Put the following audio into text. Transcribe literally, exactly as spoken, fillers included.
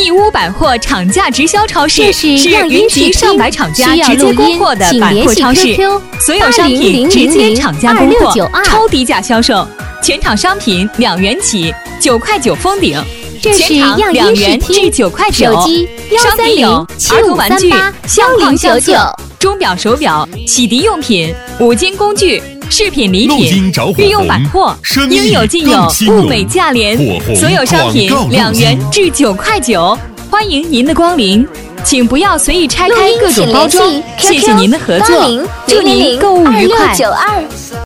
义乌百货厂家直销超市是云集上百厂家直接供货的百货超市，所有商品直接厂家供货，超低价销售，全场商品两元起，九块九封顶。全场两元至九块九，商品有儿童玩具、相框相册、钟表、手表、洗涤用品、五金工具、饰品礼品、日用百货，应有尽有，物美价廉，所有商品两元至九块九，欢迎您的光临，请不要随意拆开各种包装，谢谢您的合作，祝您购物愉快。